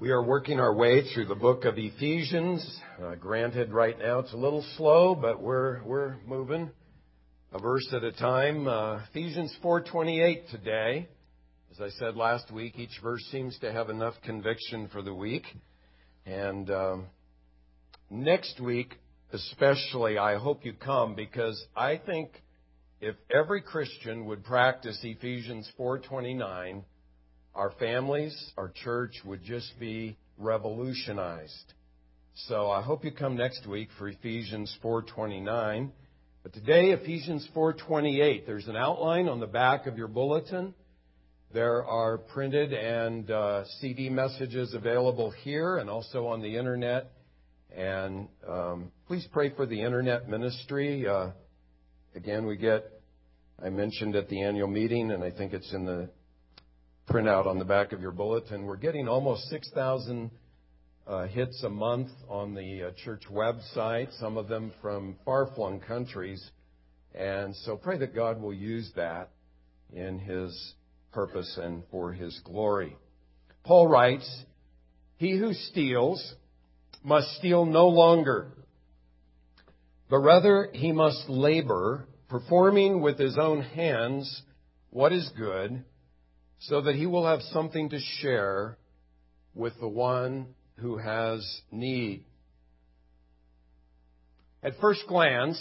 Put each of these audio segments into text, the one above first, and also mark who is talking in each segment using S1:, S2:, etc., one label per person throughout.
S1: We are working our way through the book of Ephesians. Granted, right now it's a little slow, but we're moving a verse at a time. Ephesians 4:28 today. As I said last week, each verse seems to have enough conviction for the week. And next week, especially, I hope you come, because I think if every Christian would practice Ephesians 4:29, our families, our church would just be revolutionized. So I hope you come next week for Ephesians 4:29. But today, Ephesians 4:28. There's an outline on the back of your bulletin. There are printed and CD messages available here and also on the Internet. And please pray for the Internet ministry. Again, I mentioned at the annual meeting, and I think it's in the printout on the back of your bulletin, we're getting almost 6,000 hits a month on the church website, some of them from far-flung countries. And so pray that God will use that in His purpose and for His glory. Paul writes, "He who steals must steal no longer, but rather he must labor, performing with his own hands what is good, so that he will have something to share with the one who has need." At first glance,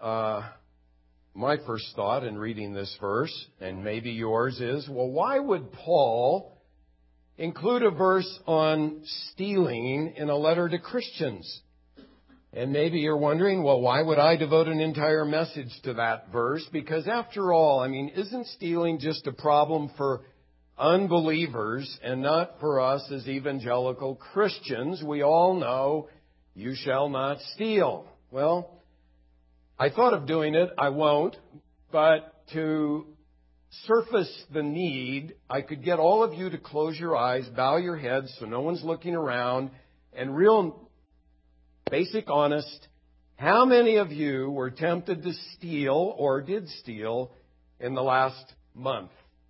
S1: my first thought in reading this verse, and maybe yours, is, well, why would Paul include a verse on stealing in a letter to Christians? And maybe you're wondering, well, why would I devote an entire message to that verse? Because after all, isn't stealing just a problem for unbelievers and not for us as evangelical Christians? We all know, you shall not steal. Well, I thought of doing it. I won't. But to surface the need, I could get all of you to close your eyes, bow your heads so no one's looking around, and real basic honest, how many of you were tempted to steal or did steal in the last month?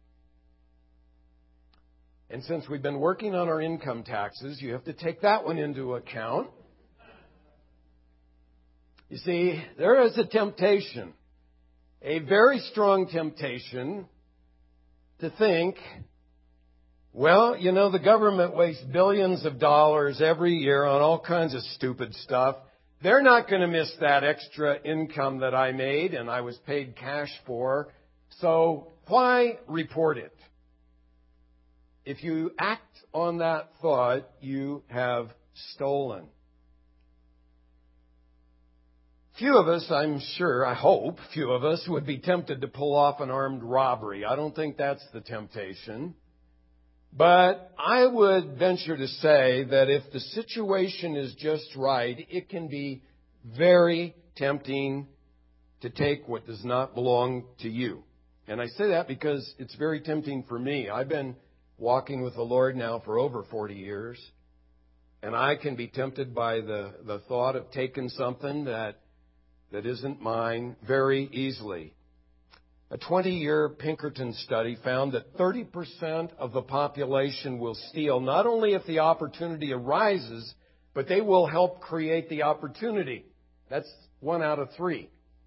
S1: And since we've been working on our income taxes, you have to take that one into account. You see, there is a temptation, a very strong temptation, to think, well, the government wastes billions of dollars every year on all kinds of stupid stuff. They're not going to miss that extra income that I made and I was paid cash for. So why report it? If you act on that thought, you have stolen. Few of us, I'm sure, I hope, few of us would be tempted to pull off an armed robbery. I don't think that's the temptation. But I would venture to say that if the situation is just right, it can be very tempting to take what does not belong to you. And I say that because it's very tempting for me. I've been walking with the Lord now for over 40 years, and I can be tempted by the thought of taking something that isn't mine very easily. A 20-year Pinkerton study found that 30% of the population will steal, not only if the opportunity arises, but they will help create the opportunity. That's 1 out of 3.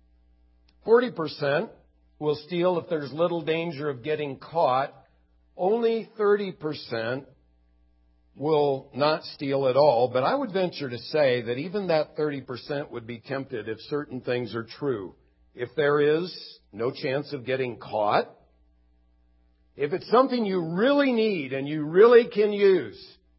S1: 40% will steal if there's little danger of getting caught. Only 30% will not steal at all. But I would venture to say that even that 30% would be tempted if certain things are true. If there is no chance of getting caught, if it's something you really need and you really can use,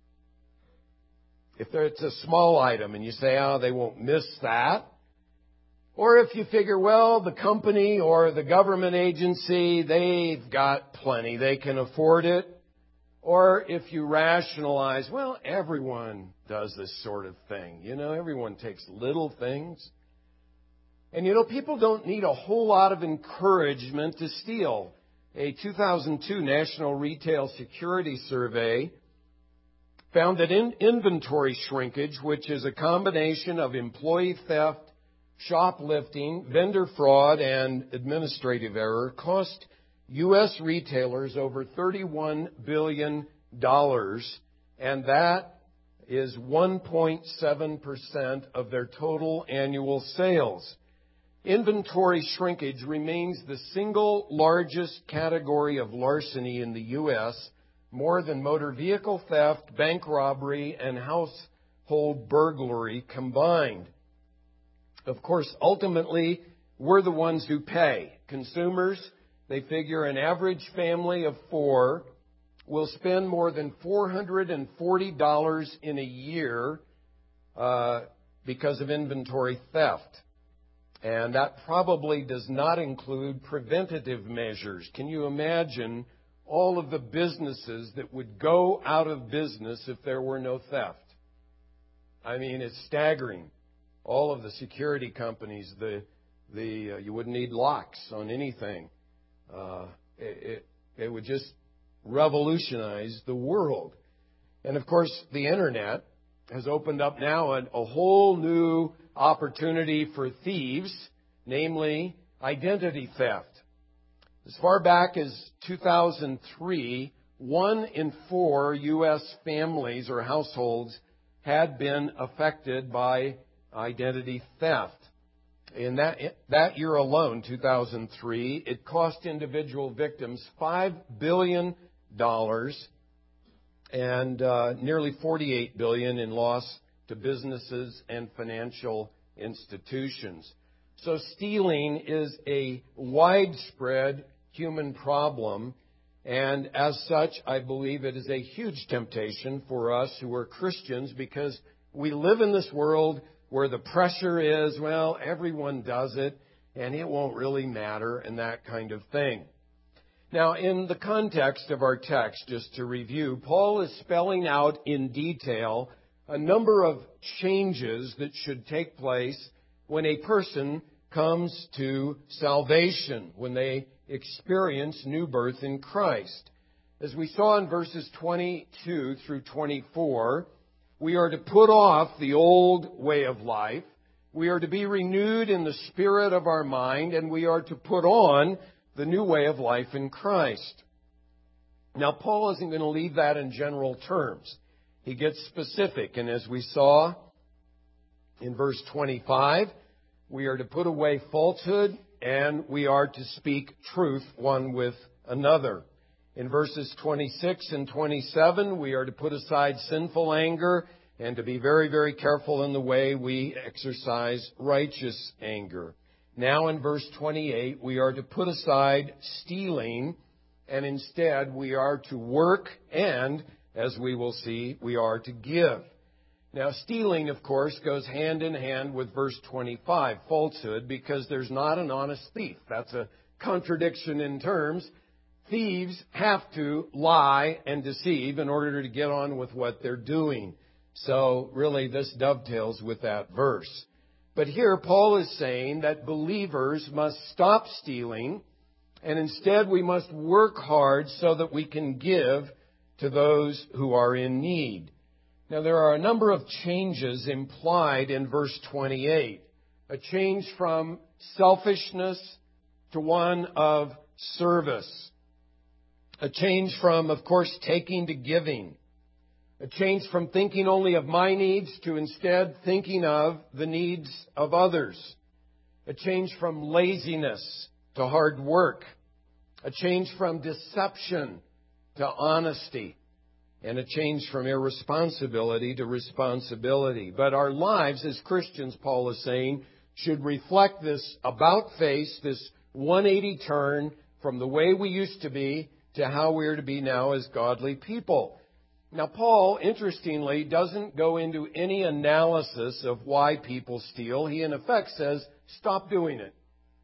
S1: if it's a small item and you say, they won't miss that, or if you figure, well, the company or the government agency, they've got plenty, they can afford it, or if you rationalize, well, everyone does this sort of thing. Everyone takes little things. And people don't need a whole lot of encouragement to steal. A 2002 National Retail Security Survey found that inventory shrinkage, which is a combination of employee theft, shoplifting, vendor fraud, and administrative error, cost U.S. retailers over $31 billion, and that is 1.7% of their total annual sales. Inventory shrinkage remains the single largest category of larceny in the U.S., more than motor vehicle theft, bank robbery, and household burglary combined. Of course, ultimately, we're the ones who pay. Consumers, they figure an average family of 4 will spend more than $440 in a year because of inventory theft. And that probably does not include preventative measures. Can you imagine all of the businesses that would go out of business if there were no theft? I mean, it's staggering. All of the security companies, you wouldn't need locks on anything. It would just revolutionize the world. And of course, the internet has opened up now a whole new opportunity for thieves, namely identity theft. As far back as 2003, 1 in 4 U.S. families or households had been affected by identity theft. In that year alone, 2003, it cost individual victims $5 billion and nearly $48 billion in loss to businesses and financial institutions. So stealing is a widespread human problem, and as such, I believe it is a huge temptation for us who are Christians, because we live in this world where the pressure is, well, everyone does it, and it won't really matter, and that kind of thing. Now, in the context of our text, just to review, Paul is spelling out in detail a number of changes that should take place when a person comes to salvation, when they experience new birth in Christ. As we saw in verses 22 through 24, we are to put off the old way of life, we are to be renewed in the spirit of our mind, and we are to put on the new way of life in Christ. Now, Paul isn't going to leave that in general terms. He gets specific, and as we saw in verse 25, we are to put away falsehood, and we are to speak truth one with another. In verses 26 and 27, we are to put aside sinful anger and to be very, very careful in the way we exercise righteous anger. Now in verse 28, we are to put aside stealing, and instead we are to work, and, as we will see, we are to give. Now, stealing, of course, goes hand in hand with verse 25, falsehood, because there's not an honest thief. That's a contradiction in terms. Thieves have to lie and deceive in order to get on with what they're doing. So, really, this dovetails with that verse. But here, Paul is saying that believers must stop stealing, and instead we must work hard so that we can give to those who are in need. Now, there are a number of changes implied in verse 28. A change from selfishness to one of service. A change from, of course, taking to giving. A change from thinking only of my needs to instead thinking of the needs of others. A change from laziness to hard work. A change from deception to honesty. And a change from irresponsibility to responsibility. But our lives as Christians, Paul is saying, should reflect this about-face, this 180 turn from the way we used to be to how we are to be now as godly people. Now, Paul, interestingly, doesn't go into any analysis of why people steal. He, in effect, says, stop doing it.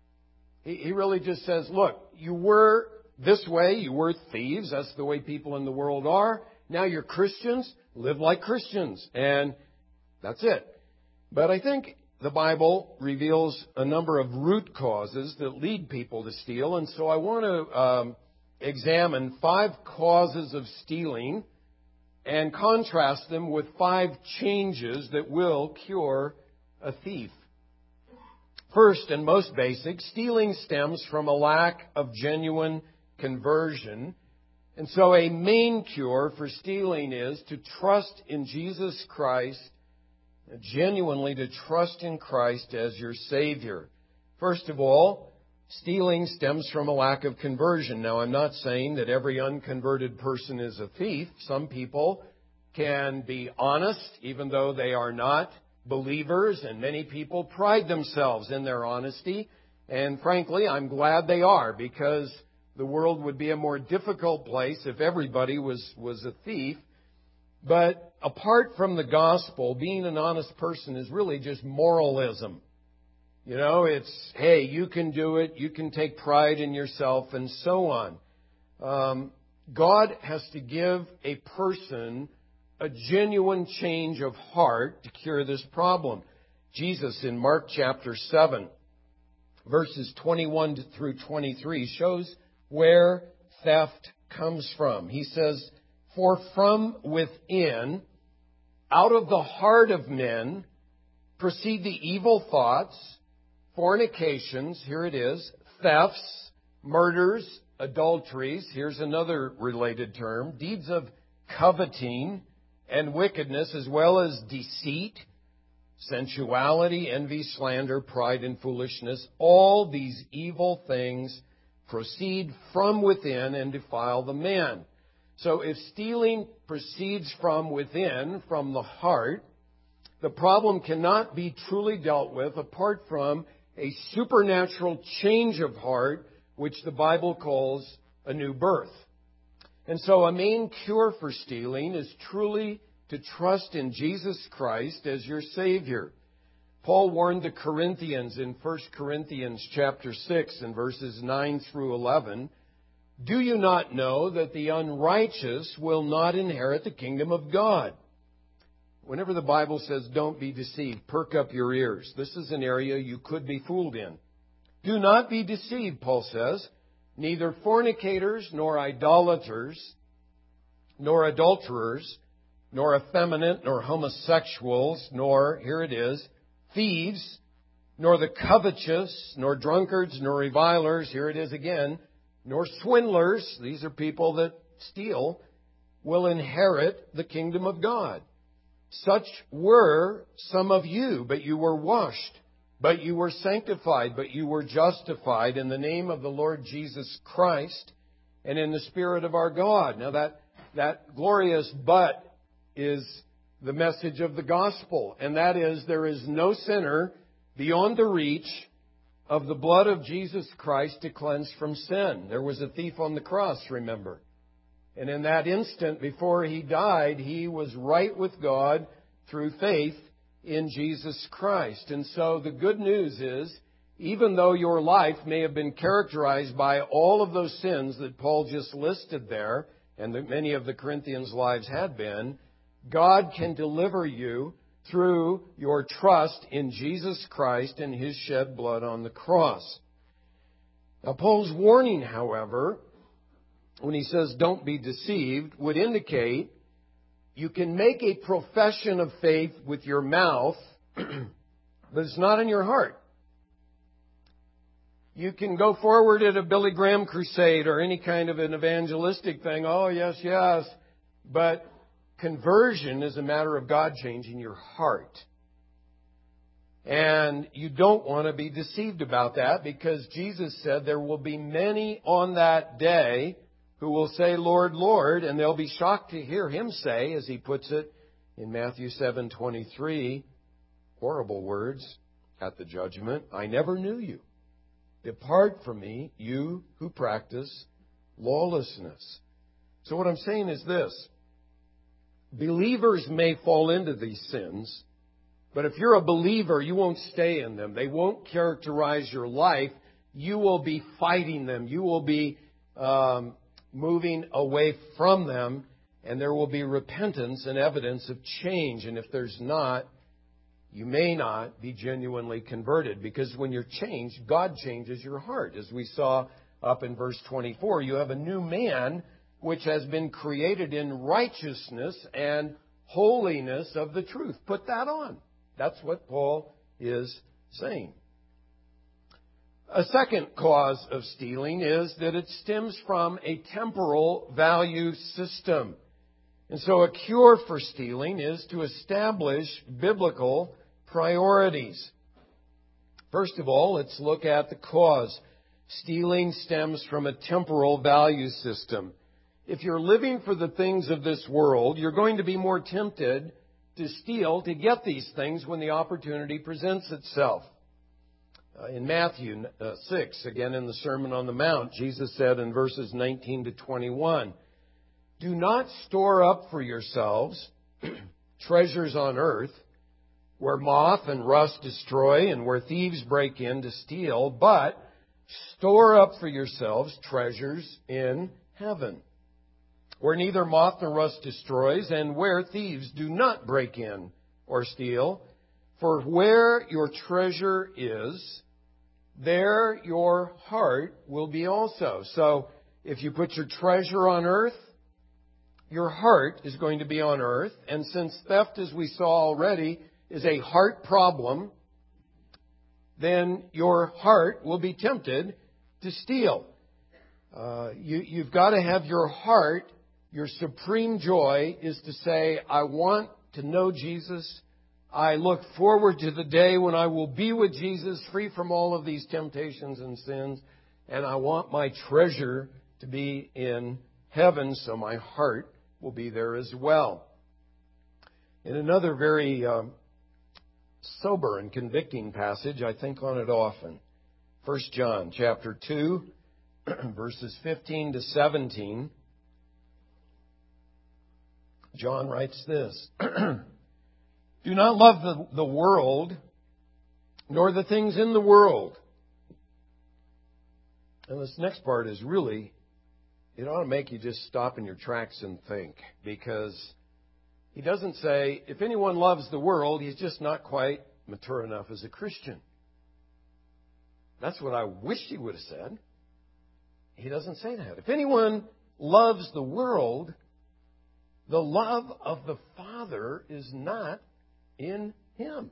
S1: He really just says, look, you were this way, you were thieves, that's the way people in the world are. Now you're Christians, live like Christians, and that's it. But I think the Bible reveals a number of root causes that lead people to steal, and so I want to examine 5 causes of stealing and contrast them with 5 changes that will cure a thief. First and most basic, stealing stems from a lack of genuine conversion. And so a main cure for stealing is to trust in Jesus Christ, genuinely to trust in Christ as your Savior. First of all, stealing stems from a lack of conversion. Now, I'm not saying that every unconverted person is a thief. Some people can be honest, even though they are not believers, and many people pride themselves in their honesty. And frankly, I'm glad they are, because the world would be a more difficult place if everybody was a thief. But apart from the gospel, being an honest person is really just moralism. You know, it's, hey, you can do it, you can take pride in yourself, and so on. God has to give a person a genuine change of heart to cure this problem. Jesus in Mark chapter 7, verses 21 through 23, shows where theft comes from. He says, "For from within, out of the heart of men, proceed the evil thoughts, fornications," here it is, "thefts, murders, adulteries," here's another related term, "deeds of coveting and wickedness, as well as deceit, sensuality, envy, slander, pride, and foolishness. All these evil things proceed from within and defile the man." So if stealing proceeds from within, from the heart, the problem cannot be truly dealt with apart from a supernatural change of heart, which the Bible calls a new birth. And so a main cure for stealing is truly to trust in Jesus Christ as your Savior. Paul warned the Corinthians in 1 Corinthians chapter 6 and verses 9 through 11, "Do you not know that the unrighteous will not inherit the kingdom of God?" Whenever the Bible says don't be deceived, perk up your ears. This is an area you could be fooled in. "Do not be deceived," Paul says, "neither fornicators, nor idolaters, nor adulterers, nor effeminate, nor homosexuals, nor," here it is, "thieves, nor the covetous, nor drunkards, nor revilers," here it is again, "nor swindlers," these are people that steal, "will inherit the kingdom of God. Such were some of you, but you were washed, but you were sanctified, but you were justified in the name of the Lord Jesus Christ and in the Spirit of our God." Now that glorious "but" is the message of the gospel, and that is, there is no sinner beyond the reach of the blood of Jesus Christ to cleanse from sin. There was a thief on the cross, remember. And in that instant, before he died, he was right with God through faith in Jesus Christ. And so the good news is, even though your life may have been characterized by all of those sins that Paul just listed there, and that many of the Corinthians' lives had been, God can deliver you through your trust in Jesus Christ and His shed blood on the cross. Now, Paul's warning, however, when he says don't be deceived, would indicate you can make a profession of faith with your mouth, but it's not in your heart. You can go forward at a Billy Graham crusade or any kind of an evangelistic thing. Oh, yes, yes. But conversion is a matter of God changing your heart. And you don't want to be deceived about that, because Jesus said there will be many on that day who will say, "Lord, Lord," and they'll be shocked to hear Him say, as He puts it in Matthew 7:23, horrible words at the judgment, "I never knew you. Depart from me, you who practice lawlessness." So what I'm saying is this. Believers may fall into these sins, but if you're a believer, you won't stay in them. They won't characterize your life. You will be fighting them. You will be moving away from them, and there will be repentance and evidence of change. And if there's not, you may not be genuinely converted, because when you're changed, God changes your heart. As we saw up in verse 24, you have a new man which has been created in righteousness and holiness of the truth. Put that on. That's what Paul is saying. A second cause of stealing is that it stems from a temporal value system. And so a cure for stealing is to establish biblical priorities. First of all, let's look at the cause. Stealing stems from a temporal value system. If you're living for the things of this world, you're going to be more tempted to steal to get these things when the opportunity presents itself. In Matthew 6, again in the Sermon on the Mount, Jesus said in verses 19 to 21, "Do not store up for yourselves treasures on earth, where moth and rust destroy and where thieves break in to steal, but store up for yourselves treasures in heaven, where neither moth nor rust destroys and where thieves do not break in or steal. For where your treasure is, there your heart will be also." So if you put your treasure on earth, your heart is going to be on earth. And since theft, as we saw already, is a heart problem, then your heart will be tempted to steal. You've got to have your heart, your supreme joy is to say, I want to know Jesus. I look forward to the day when I will be with Jesus, free from all of these temptations and sins. And I want my treasure to be in heaven, so my heart will be there as well. In another very sober and convicting passage, I think on it often. 1 John chapter 2, verses 15 to 17. John writes this, "Do not love the world, nor the things in the world." And this next part is really, it ought to make you just stop in your tracks and think. Because he doesn't say, if anyone loves the world, he's just not quite mature enough as a Christian. That's what I wish he would have said. He doesn't say that. If anyone loves the world, the love of the Father is not in him.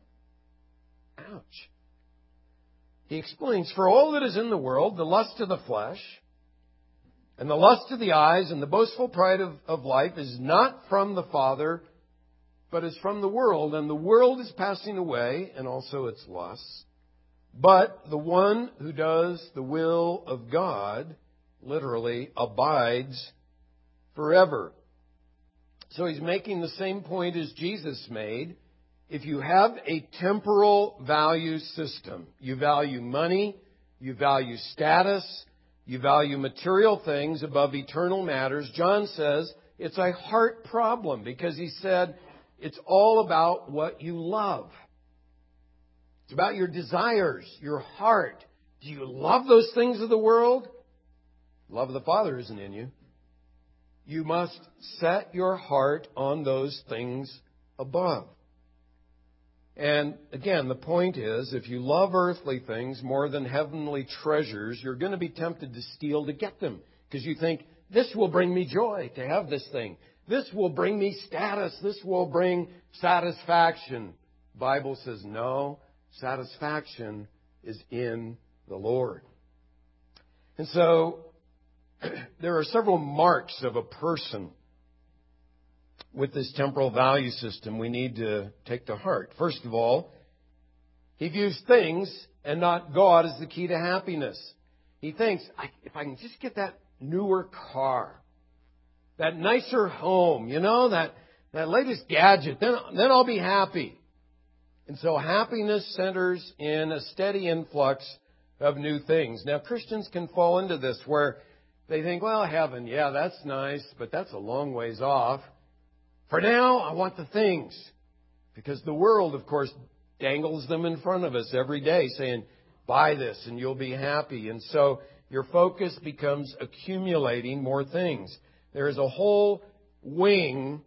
S1: Ouch. He explains, "For all that is in the world, the lust of the flesh, and the lust of the eyes, and the boastful pride of life is not from the Father, but is from the world. And the world is passing away, and also its lusts. But the one who does the will of God," literally, "abides forever." So he's making the same point as Jesus made. If you have a temporal value system, you value money, you value status, you value material things above eternal matters, John says it's a heart problem, because he said it's all about what you love. It's about your desires, your heart. Do you love those things of the world? Love of the Father isn't in you. You must set your heart on those things above. And again, the point is, if you love earthly things more than heavenly treasures, you're going to be tempted to steal to get them. Because you think, this will bring me joy to have this thing. This will bring me status. This will bring satisfaction. The Bible says, no, satisfaction is in the Lord. And so, there are several marks of a person with this temporal value system we need to take to heart. First of all, he views things and not God as the key to happiness. He thinks, if I can just get that newer car, that nicer home, that latest gadget, then I'll be happy. And so happiness centers in a steady influx of new things. Now, Christians can fall into this where they think, well, heaven, yeah, that's nice, but that's a long ways off. For now, I want the things. Because the world, of course, dangles them in front of us every day saying, buy this and you'll be happy. And so your focus becomes accumulating more things. There is a whole wing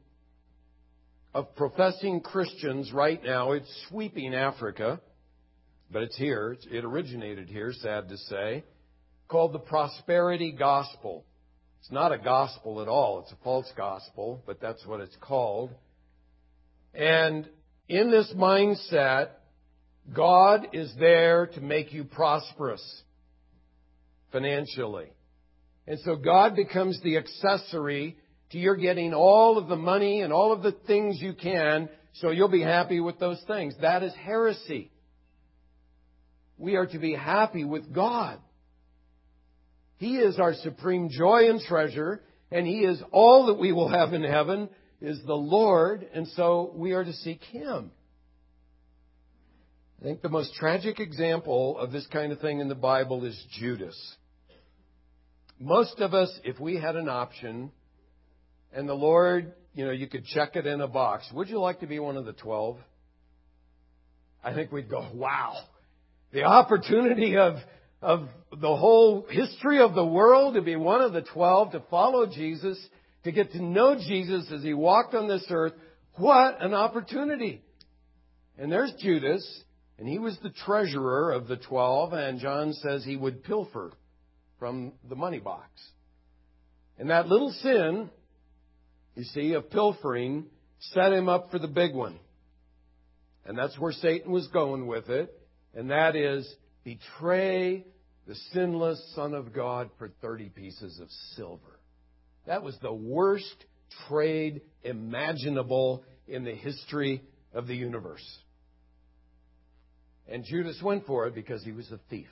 S1: of professing Christians right now. It's sweeping Africa, but it's here. It originated here, sad to say, called the prosperity gospel. It's not a gospel at all. It's a false gospel, but that's what it's called. And in this mindset, God is there to make you prosperous. financially. And so God becomes the accessory to your getting all of the money and all of the things you can, so you'll be happy with those things. That is heresy. We are to be happy with God. He is our supreme joy and treasure, and He is all that we will have in heaven, is the Lord, and so we are to seek Him. I think the most tragic example of this kind of thing in the Bible is Judas. Most of us, if we had an option, and the Lord, you could check it in a box, would you like to be one of the 12? I think we'd go, wow. The opportunity of the whole history of the world to be one of the 12, to follow Jesus, to get to know Jesus as He walked on this earth. What an opportunity. And there's Judas, and he was the treasurer of the 12, and John says he would pilfer from the money box. And that little sin, you see, of pilfering, set him up for the big one. And that's where Satan was going with it. And that is, betray the sinless Son of God for 30 pieces of silver. That was the worst trade imaginable in the history of the universe. And Judas went for it because he was a thief.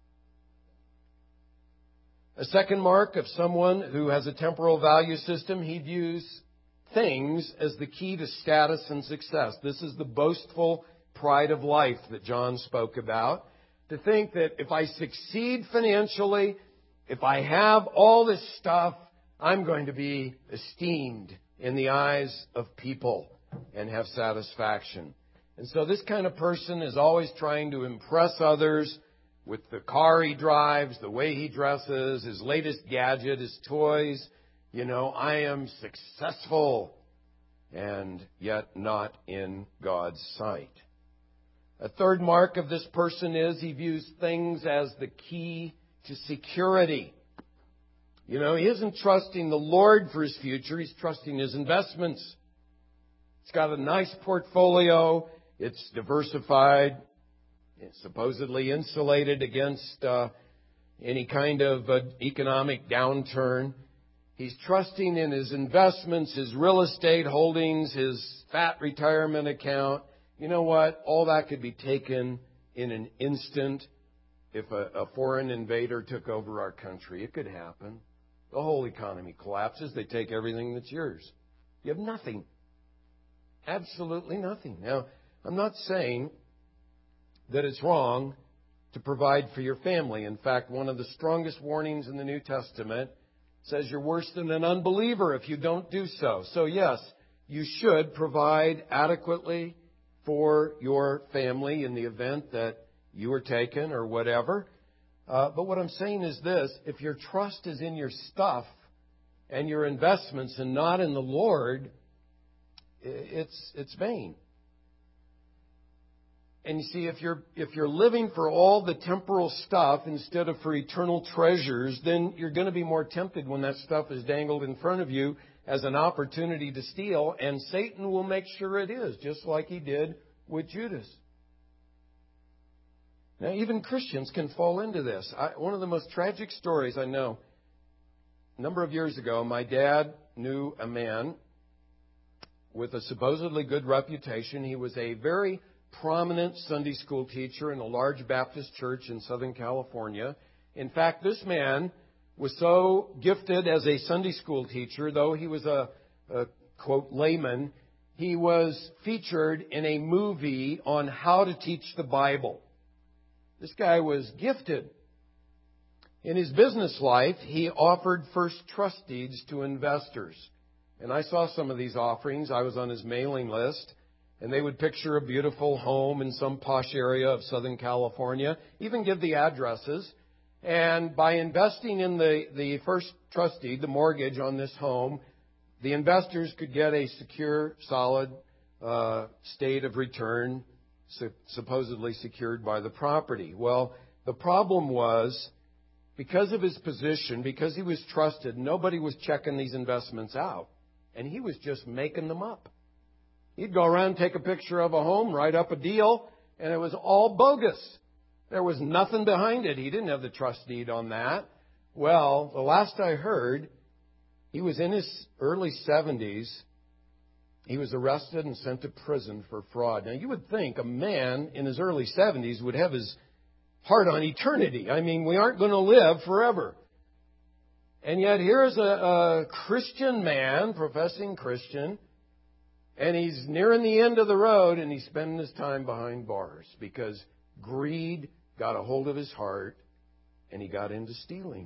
S1: A second mark of someone who has a temporal value system, he views things as the key to status and success. This is the boastful pride of life that John spoke about. To think that if I succeed financially, if I have all this stuff, I'm going to be esteemed in the eyes of people and have satisfaction. And so this kind of person is always trying to impress others with the car he drives, the way he dresses, his latest gadget, his toys. I am successful, and yet not in God's sight. A third mark of this person is he views things as the key to security. He isn't trusting the Lord for his future. He's trusting his investments. He's got a nice portfolio. It's diversified. It's supposedly insulated against any kind of economic downturn. He's trusting in his investments, his real estate holdings, his fat retirement account. You know what? All that could be taken in an instant if a foreign invader took over our country. It could happen. The whole economy collapses. They take everything that's yours. You have nothing. Absolutely nothing. Now, I'm not saying that it's wrong to provide for your family. In fact, one of the strongest warnings in the New Testament says you're worse than an unbeliever if you don't do so. So yes, you should provide adequately for your family in the event that you are taken or whatever. But what I'm saying is this: if your trust is in your stuff and your investments and not in the Lord, it's vain. And you see, if you're living for all the temporal stuff instead of for eternal treasures, then you're going to be more tempted when that stuff is dangled in front of you as an opportunity to steal, and Satan will make sure it is, just like he did with Judas. Now, even Christians can fall into this. One of the most tragic stories I know, a number of years ago, my dad knew a man with a supposedly good reputation. He was a very prominent Sunday school teacher in a large Baptist church in Southern California. In fact, this man was so gifted as a Sunday school teacher, though he was a quote, layman, he was featured in a movie on how to teach the Bible. This guy was gifted. In his business life, he offered first trust deeds to investors. And I saw some of these offerings. I was on his mailing list. And they would picture a beautiful home in some posh area of Southern California, even give the addresses. And by investing in the first trust deed, the mortgage on this home, the investors could get a secure, solid state of return, supposedly secured by the property. Well, the problem was, because of his position, because he was trusted, nobody was checking these investments out. And he was just making them up. He'd go around, take a picture of a home, write up a deal, and it was all bogus. There was nothing behind it. He didn't have the trust deed on that. Well, the last I heard, he was in his early 70s. He was arrested and sent to prison for fraud. Now, you would think a man in his early 70s would have his heart on eternity. I mean, we aren't going to live forever. And yet here's a Christian man, professing Christian, and he's nearing the end of the road, and he's spending his time behind bars because greed got a hold of his heart, and he got into stealing.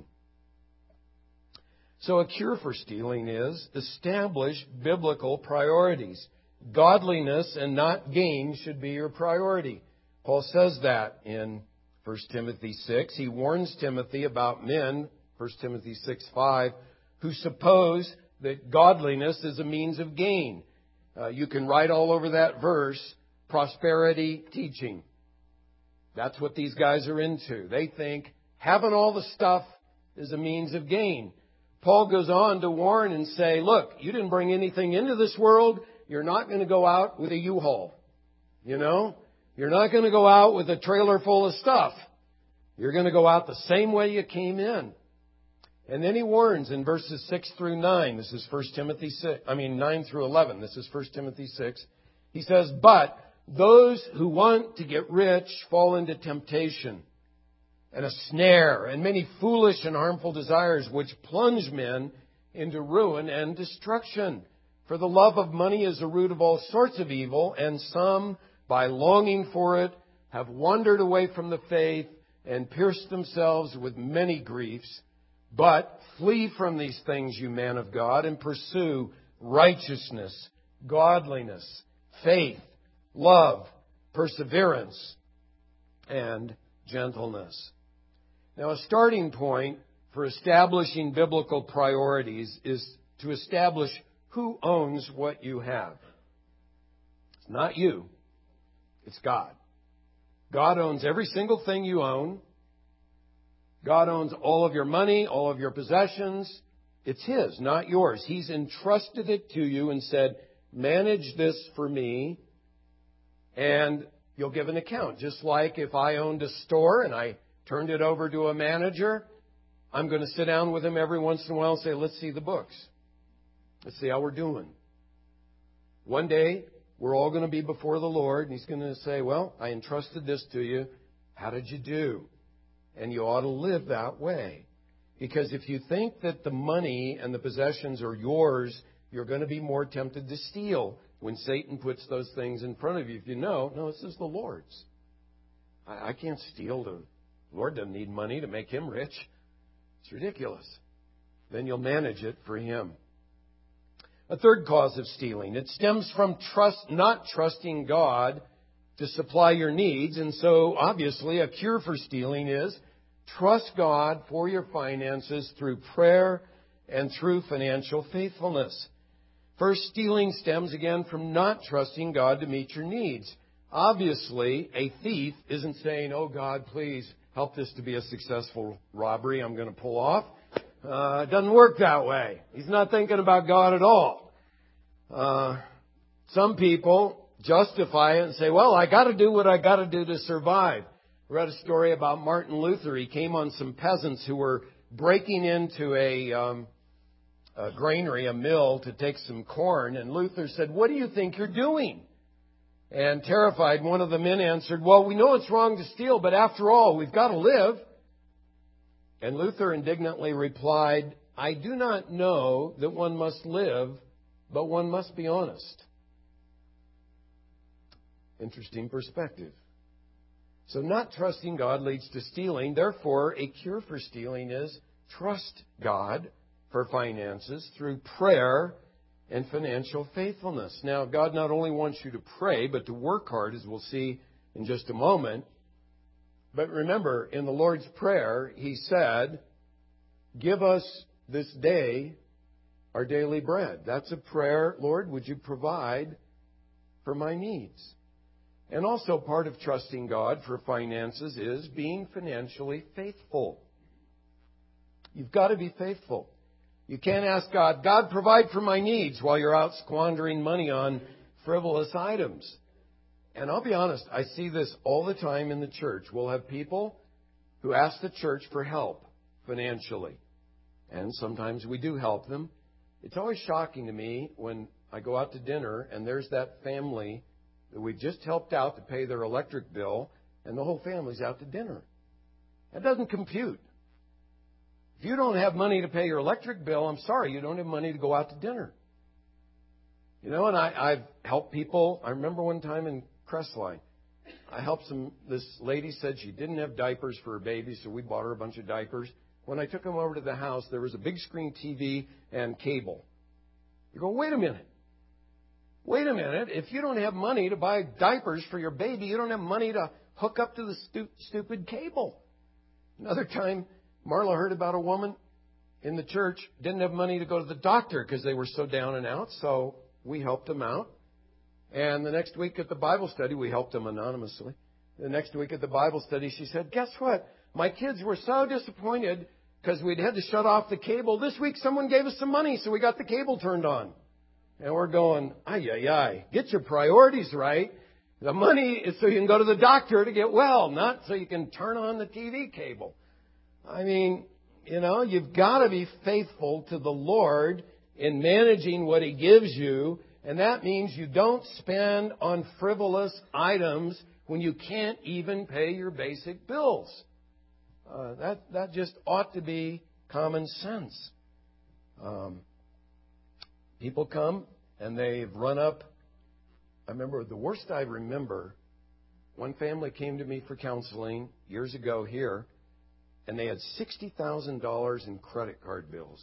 S1: So a cure for stealing is establish biblical priorities. Godliness and not gain should be your priority. Paul says that in 1 Timothy 6. He warns Timothy about men, 1 Timothy 6:5, who suppose that godliness is a means of gain. You can write all over that verse, prosperity teaching. That's what these guys are into. They think having all the stuff is a means of gain. Paul goes on to warn and say, look, you didn't bring anything into this world. You're not going to go out with a U-Haul. You know? You're not going to go out with a trailer full of stuff. You're going to go out the same way you came in. And then he warns in verses 6 through 9. This is 9 through 11. This is 1 Timothy 6. He says, but those who want to get rich fall into temptation and a snare, and many foolish and harmful desires which plunge men into ruin and destruction. For the love of money is the root of all sorts of evil, and some, by longing for it, have wandered away from the faith and pierced themselves with many griefs. But flee from these things, you man of God, and pursue righteousness, godliness, faith, love, perseverance, and gentleness. Now, a starting point for establishing biblical priorities is to establish who owns what you have. It's not you. It's God. God owns every single thing you own. God owns all of your money, all of your possessions. It's His, not yours. He's entrusted it to you and said, manage this for me, and you'll give an account. Just like if I owned a store and I turned it over to a manager, I'm going to sit down with him every once in a while and say, let's see the books. Let's see how we're doing. One day, we're all going to be before the Lord, and He's going to say, well, I entrusted this to you. How did you do? And you ought to live that way. Because if you think that the money and the possessions are yours, you're going to be more tempted to steal when Satan puts those things in front of you. If you know, no, this is the Lord's. I can't steal. The Lord doesn't need money to make Him rich. It's ridiculous. Then you'll manage it for Him. A third cause of stealing. It stems from not trusting God to supply your needs. And so, obviously, a cure for stealing is trust God for your finances through prayer and through financial faithfulness. First, stealing stems again from not trusting God to meet your needs. Obviously, a thief isn't saying, oh God, please help this to be a successful robbery I'm going to pull off. It doesn't work that way. He's not thinking about God at all. Some people justify it and say, well, I got to do what I got to do to survive. I read a story about Martin Luther. He came on some peasants who were breaking into a granary, a mill, to take some corn. And Luther said, what do you think you're doing? And terrified, one of the men answered, well, we know it's wrong to steal, but after all, we've got to live. And Luther indignantly replied, I do not know that one must live, but one must be honest. Interesting perspective. So not trusting God leads to stealing. Therefore, a cure for stealing is trust God for finances through prayer and financial faithfulness. Now, God not only wants you to pray, but to work hard, as we'll see in just a moment. But remember, in the Lord's Prayer, He said, give us this day our daily bread. That's a prayer, Lord, would you provide for my needs? And also part of trusting God for finances is being financially faithful. You've got to be faithful. You can't ask God, God, provide for my needs, while you're out squandering money on frivolous items. And I'll be honest, I see this all the time in the church. We'll have people who ask the church for help financially. And sometimes we do help them. It's always shocking to me when I go out to dinner and there's that family that we've just helped out to pay their electric bill, and the whole family's out to dinner. That doesn't compute. If you don't have money to pay your electric bill, I'm sorry, you don't have money to go out to dinner. You know, and I've helped people. I remember one time in Crestline, I helped this lady said she didn't have diapers for her baby, so we bought her a bunch of diapers. When I took them over to the house, there was a big screen TV and cable. You go, wait a minute. If you don't have money to buy diapers for your baby, you don't have money to hook up to the stupid cable. Another time, Marla heard about a woman in the church, didn't have money to go to the doctor because they were so down and out, so we helped them out. And the next week at the Bible study, we helped them anonymously. The next week at the Bible study, she said, guess what? My kids were so disappointed because we'd had to shut off the cable. This week, someone gave us some money, so we got the cable turned on. And we're going, ay. Get your priorities right. The money is so you can go to the doctor to get well, not so you can turn on the TV cable. I mean, you know, you've got to be faithful to the Lord in managing what He gives you. And that means you don't spend on frivolous items when you can't even pay your basic bills. That just ought to be common sense. People come and they've run up. I remember the worst I remember, one family came to me for counseling years ago here, and they had $60,000 in credit card bills.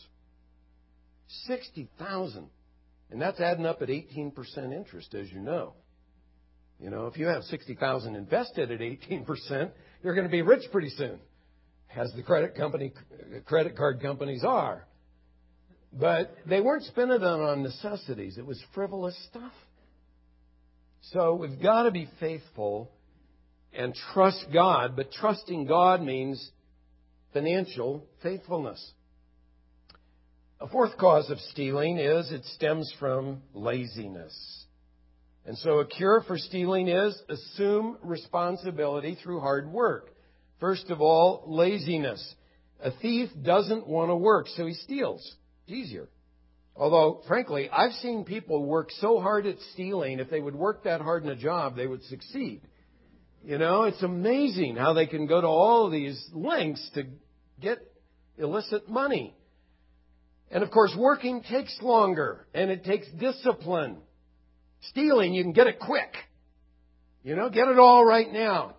S1: $60,000. And that's adding up at 18% interest, as you know. You know, if you have $60,000 invested at 18%, you're going to be rich pretty soon, as the credit card companies are. But they weren't spending it on necessities. It was frivolous stuff. So we've got to be faithful and trust God. But trusting God means financial faithfulness. A fourth cause of stealing is it stems from laziness. And so a cure for stealing is assume responsibility through hard work. First of all, laziness. A thief doesn't want to work, so he steals. It's easier. Although, frankly, I've seen people work so hard at stealing, if they would work that hard in a job, they would succeed. You know, it's amazing how they can go to all these lengths to get illicit money. And, of course, working takes longer, and it takes discipline. Stealing, you can get it quick. You know, get it all right now.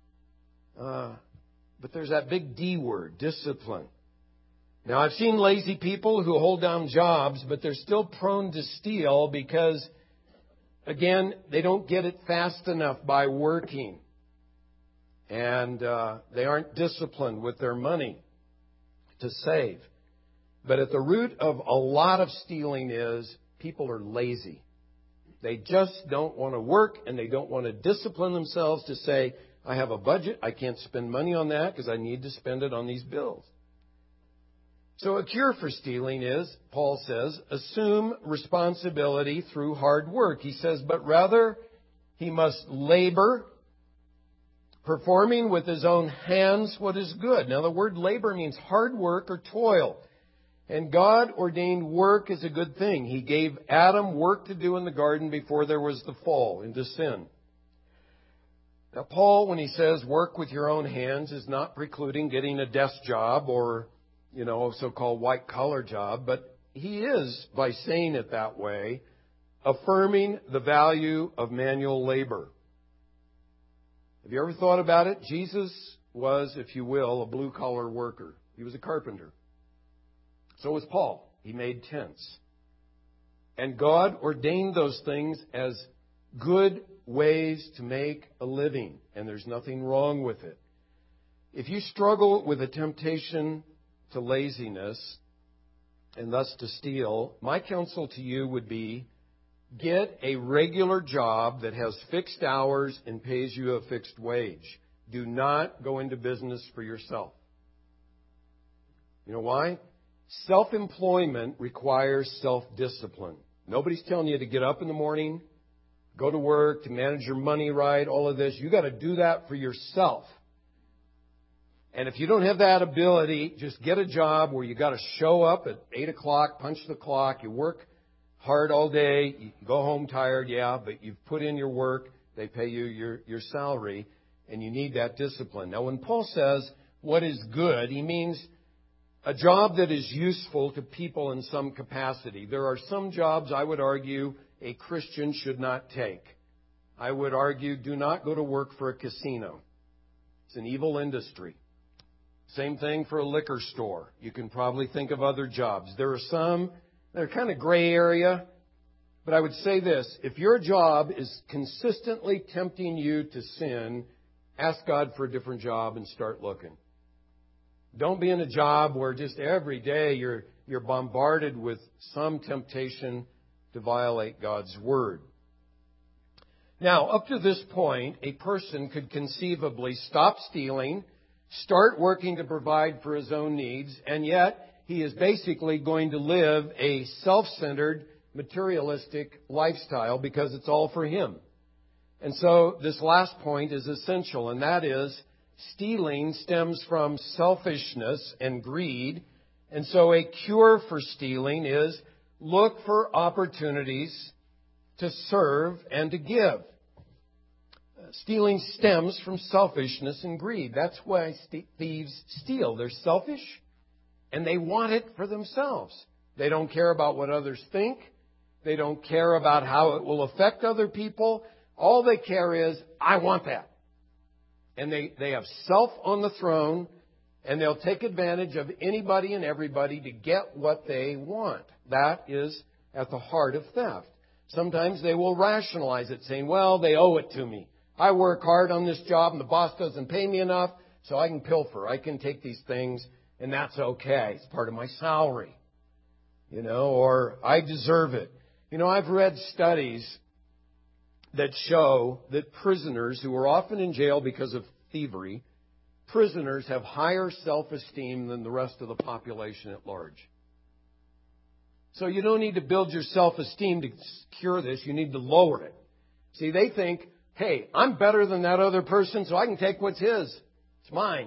S1: But there's that big D word, discipline. Now, I've seen lazy people who hold down jobs, but they're still prone to steal because, again, they don't get it fast enough by working. And they aren't disciplined with their money to save. But at the root of a lot of stealing is people are lazy. They just don't want to work, and they don't want to discipline themselves to say, I have a budget, I can't spend money on that because I need to spend it on these bills. So a cure for stealing is, Paul says, assume responsibility through hard work. He says, but rather he must labor, performing with his own hands what is good. Now the word labor means hard work or toil. And God ordained work as a good thing. He gave Adam work to do in the garden before there was the fall into sin. Now Paul, when he says work with your own hands, is not precluding getting a desk job or a so-called white-collar job, but he is, by saying it that way, affirming the value of manual labor. Have you ever thought about it? Jesus was, if you will, a blue-collar worker. He was a carpenter. So was Paul. He made tents. And God ordained those things as good ways to make a living, and there's nothing wrong with it. If you struggle with a temptation to laziness and thus to steal, my counsel to you would be get a regular job that has fixed hours and pays you a fixed wage. Do not go into business for yourself. You know why? Self-employment requires self-discipline. Nobody's telling you to get up in the morning, go to work, to manage your money right, all of this. You got to do that for yourself. And if you don't have that ability, just get a job where you got to show up at 8 o'clock, punch the clock, you work hard all day, you go home tired, yeah, but you've put in your work, they pay you your salary, and you need that discipline. Now, when Paul says what is good, he means a job that is useful to people in some capacity. There are some jobs, I would argue, a Christian should not take. I would argue, do not go to work for a casino. It's an evil industry. Same thing for a liquor store. You can probably think of other jobs. There are some that are kind of gray area. But I would say this. If your job is consistently tempting you to sin, ask God for a different job and start looking. Don't be in a job where just every day you're bombarded with some temptation to violate God's Word. Now, up to this point, a person could conceivably stop stealing, start working to provide for his own needs, and yet he is basically going to live a self-centered, materialistic lifestyle because it's all for him. And so this last point is essential, and that is stealing stems from selfishness and greed. And so a cure for stealing is look for opportunities to serve and to give. Stealing stems from selfishness and greed. That's why thieves steal. They're selfish and they want it for themselves. They don't care about what others think. They don't care about how it will affect other people. All they care is, I want that. And they have self on the throne, and they'll take advantage of anybody and everybody to get what they want. That is at the heart of theft. Sometimes they will rationalize it, saying, well, they owe it to me. I work hard on this job and the boss doesn't pay me enough, so I can pilfer. I can take these things, and that's okay. It's part of my salary. Or I deserve it. I've read studies that show that prisoners who are often in jail because of thievery, prisoners have higher self-esteem than the rest of the population at large. So you don't need to build your self-esteem to cure this. You need to lower it. See, they think, hey, I'm better than that other person, so I can take what's his. It's mine.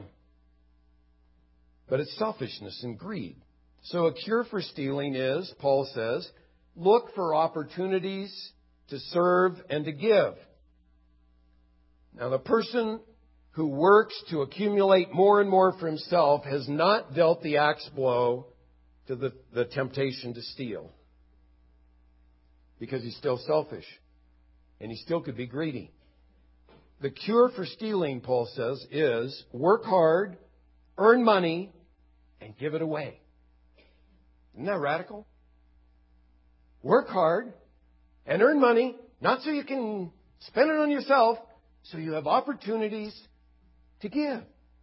S1: But it's selfishness and greed. So a cure for stealing is, Paul says, look for opportunities to serve and to give. Now, the person who works to accumulate more and more for himself has not dealt the axe blow to the temptation to steal. Because he's still selfish. And he still could be greedy. The cure for stealing, Paul says, is work hard, earn money, and give it away. Isn't that radical? Work hard and earn money, not so you can spend it on yourself, so you have opportunities to give.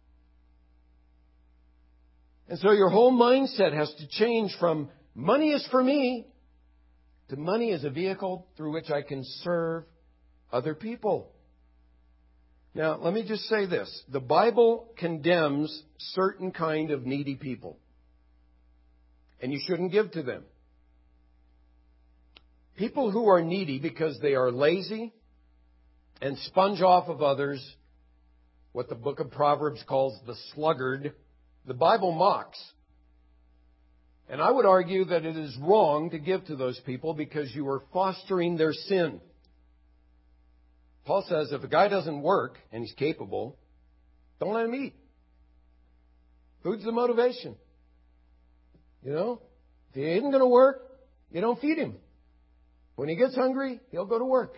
S1: And so your whole mindset has to change from money is for me to money is a vehicle through which I can serve other people. Now, let me just say this. The Bible condemns certain kind of needy people. And you shouldn't give to them. People who are needy because they are lazy and sponge off of others, what the book of Proverbs calls the sluggard, the Bible mocks. And I would argue that it is wrong to give to those people because you are fostering their sin. Paul says if a guy doesn't work and he's capable, don't let him eat. Food's the motivation. If he isn't going to work, you don't feed him. When he gets hungry, he'll go to work.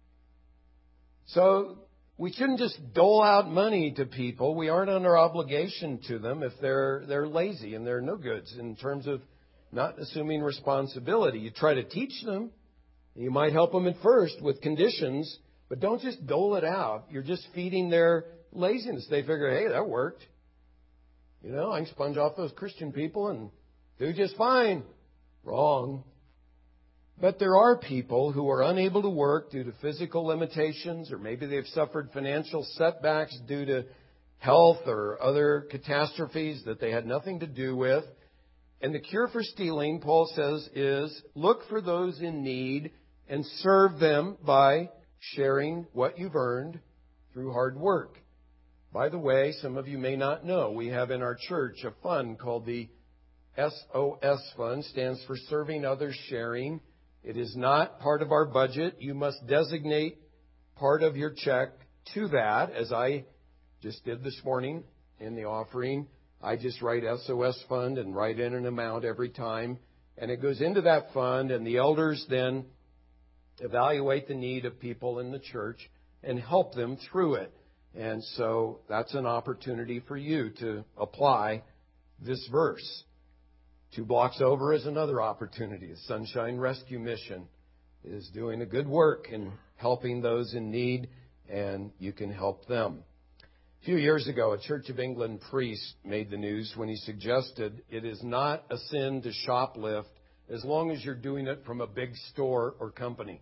S1: So we shouldn't just dole out money to people. We aren't under obligation to them if they're lazy and they're no goods in terms of not assuming responsibility. You try to teach them. You might help them at first with conditions, but don't just dole it out. You're just feeding their laziness. They figure, hey, that worked. I can sponge off those Christian people and do just fine. Wrong. But there are people who are unable to work due to physical limitations, or maybe they've suffered financial setbacks due to health or other catastrophes that they had nothing to do with. And the cure for stealing, Paul says, is look for those in need and serve them by sharing what you've earned through hard work. By the way, some of you may not know, we have in our church a fund called the SOS Fund, stands for Serving Others Sharing. It is not part of our budget. You must designate part of your check to that, as I just did this morning in the offering. I just write SOS Fund and write in an amount every time, and it goes into that fund, and the elders then evaluate the need of people in the church and help them through it. And so that's an opportunity for you to apply this verse. 2 blocks over is another opportunity. The Sunshine Rescue Mission is doing a good work in helping those in need, and you can help them. A few years ago, a Church of England priest made the news when he suggested it is not a sin to shoplift as long as you're doing it from a big store or company.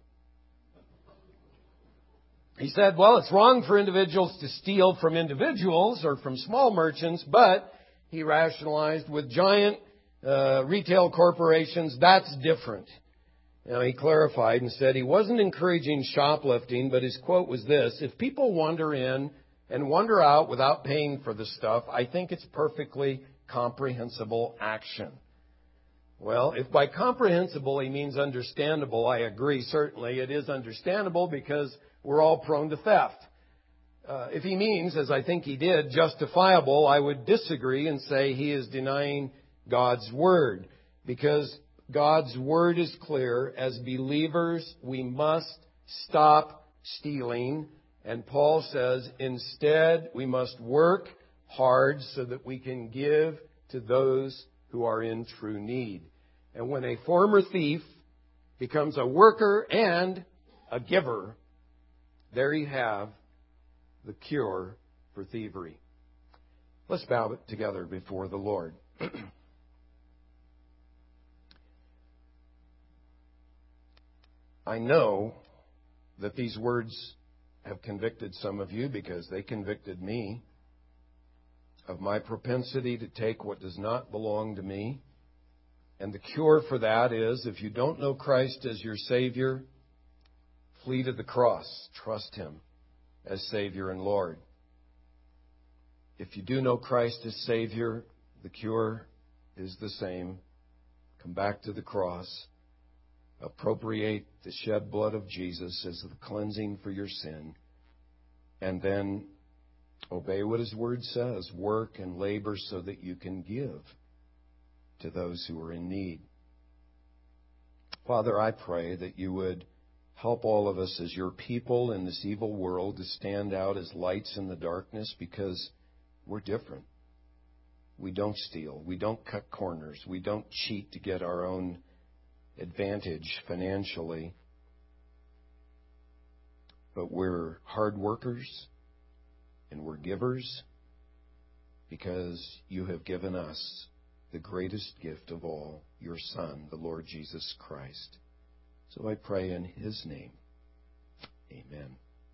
S1: He said, well, it's wrong for individuals to steal from individuals or from small merchants, but he rationalized with giant retail corporations, that's different. Now, he clarified and said he wasn't encouraging shoplifting, but his quote was this: if people wander in and wander out without paying for the stuff, I think it's perfectly comprehensible action. Well, if by comprehensible he means understandable, I agree. Certainly it is understandable because we're all prone to theft. If he means, as I think he did, justifiable, I would disagree and say he is denying God's Word. Because God's Word is clear. As believers, we must stop stealing. And Paul says, instead, we must work hard so that we can give to those who are in true need. And when a former thief becomes a worker and a giver, there you have the cure for thievery. Let's bow together before the Lord. I know that these words have convicted some of you because they convicted me of my propensity to take what does not belong to me. And the cure for that is, if you don't know Christ as your Savior, flee to the cross. Trust Him as Savior and Lord. If you do know Christ as Savior, the cure is the same. Come back to the cross. Appropriate the shed blood of Jesus as the cleansing for your sin. And then obey what His Word says. Work and labor so that you can give to those who are in need. Father, I pray that you would help all of us as your people in this evil world to stand out as lights in the darkness, because we're different. We don't steal. We don't cut corners. We don't cheat to get our own advantage financially. But we're hard workers and we're givers because you have given us the greatest gift of all, your Son, the Lord Jesus Christ. So I pray in His name. Amen.